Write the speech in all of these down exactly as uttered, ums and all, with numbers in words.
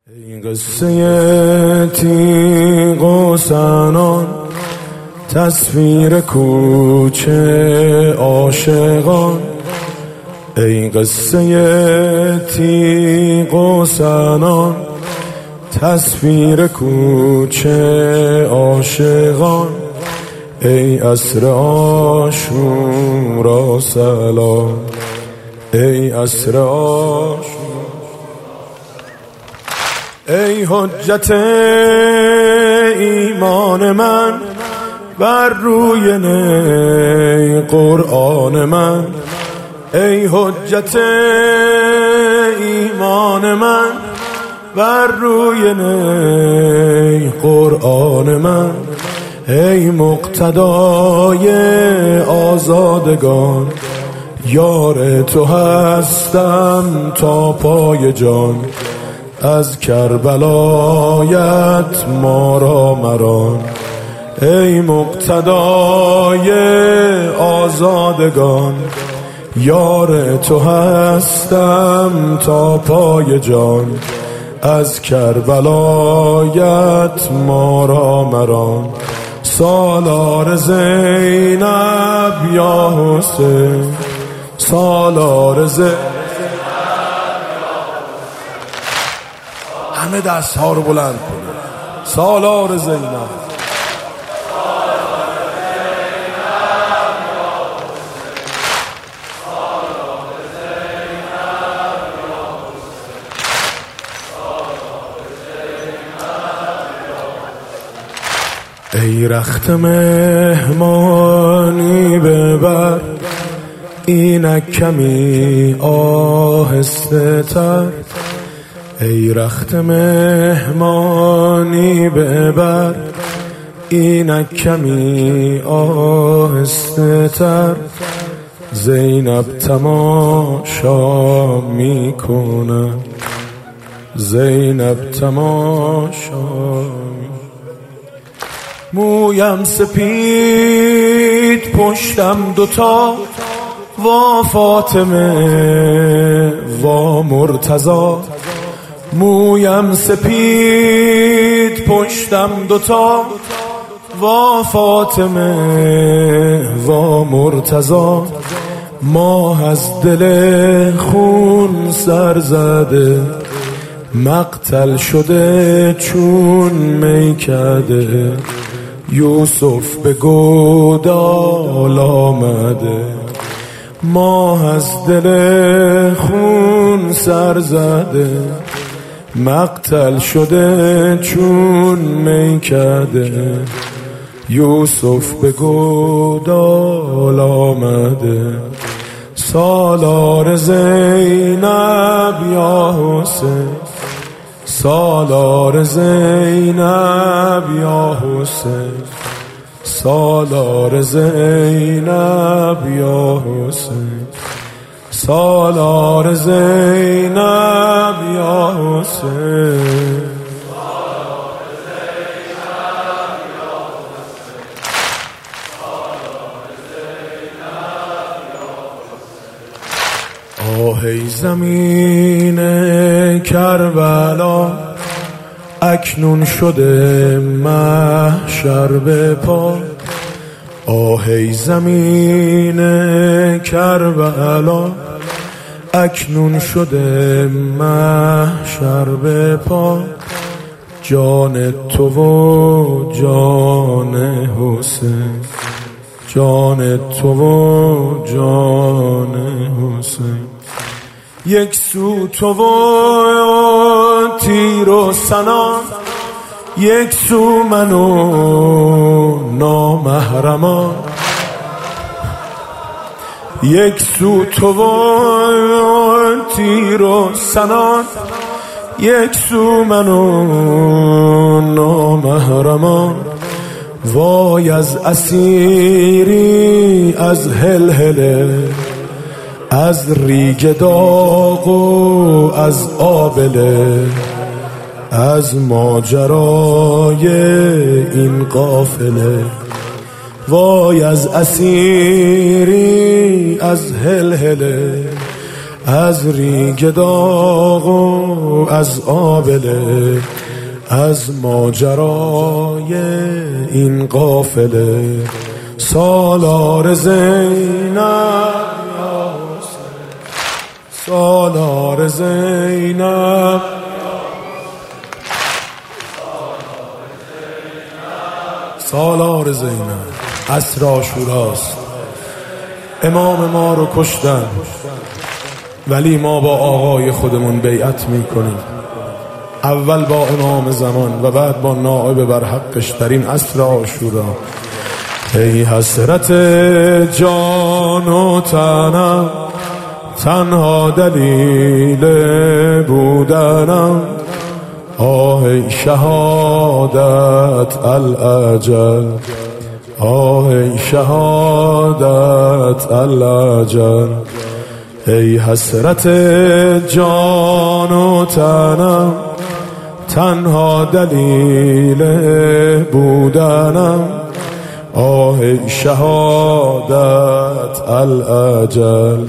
این قصه تیغ و سنان، تصویر کوچه عاشقان. این قصه تیغ و سنان، تصویر کوچه عاشقان. ای عصر عاشورا سلام، ای عصر عاشورا. ای حجت ایمان من بر روی نی قرآن من. ای حجت ایمان من بر روی نی قرآن من. ای مقتدای آزادگان، یار تو هستم تا پای جان. از کربلایت ما را مران. ای مقتدای آزادگان، یار تو هستم تا پای جان. از کربلایت ما را مران. سالار زینب یا حسین، سالار زینب. همه دست ها رو بلند کنه. سالار زینب، ای رخت مهمانی ببر، اینک کمی آهسته تر. ای رخت مهمانی ببر، اینک کمی آهسته تر. زینب تماشا میکنه، زینب تماشا. مویم سپید پشتم دوتا، وا فاطمه وا مرتضی. مویم سپید پشتم دوتا، وا فاطمه وا مرتضی. ماه از دل خون سر زده، مقتل شده چون میکده. یوسف به گودال آمده، ماه از دل خون سر زده. مقتل شده چون میکده. یوسف به گودال آمده. سالار زینب یا حسین، سالار زینب یا حسین، سالار زینب یا حسین، سالار زینب یا حسین. آه ای زمین کربلا، اکنون شده محشر به پا. آه ای زمین کربلا، اکنون شده محشر به پا. جان تو و جان حسین، جان تو و جان حسین. یک سو تو و تیر و سنان، یک سو من و نامحرمان. یک سو تو و تیر و سنان، یک سو من و نامحرمان. وای از اسیری از هلهله، از ریگ داغ و از آبله. از ماجرای این قافله. وای از اسیری از هلهله، از ریگ داغ و از آبله، از ماجرای این قافله. سالار زینب سالار زینب سالار زینب عصر عاشوراست. امام ما رو کشتن ولی ما با آقای خودمون بیعت میکنیم، اول با امام زمان و بعد با نائب برحقش در این عصر عاشورا. ای حسرت جان و تنم، تنها دلیل بودنم، آه ای شهادت الاجل، آه ای شهادت الاجل. ای حسرت جان و تنم، تنها دلیل بودنم، آه ای شهادت الاجل.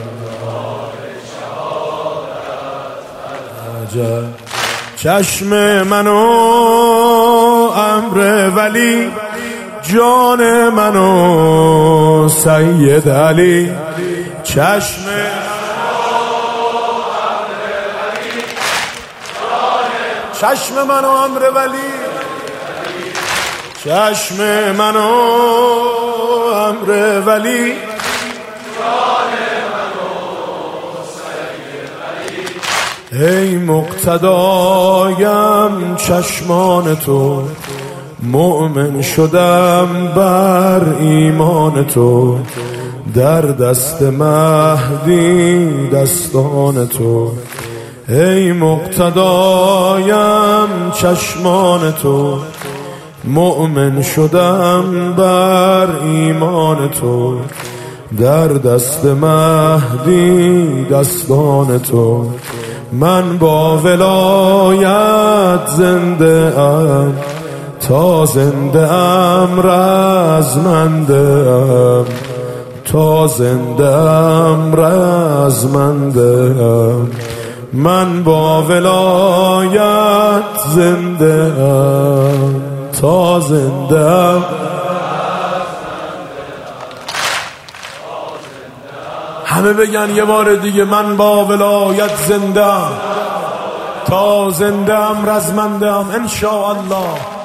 چشم منو امر ولی، جان منو سید علی. چشم چشم منو امر ولی، چشم منو امر ولی، ای مقتدایم چشمان تو، مؤمن شدم بر ایمان تو، در دست مهدی دستان تو. ای مقتدایم چشمان تو، مؤمن شدم بر ایمان تو، در دست مهدی دستان تو. من با ولایت زنده ام، تا زنده ام رزمنده ام، تا زنده ام رزمنده ام. من با ولایت زنده ام، تا زنده ام. همه بگن یه بار دیگه، من با ولایت زنده ام، تا زنده ام رزمنده ام. انشاءالله.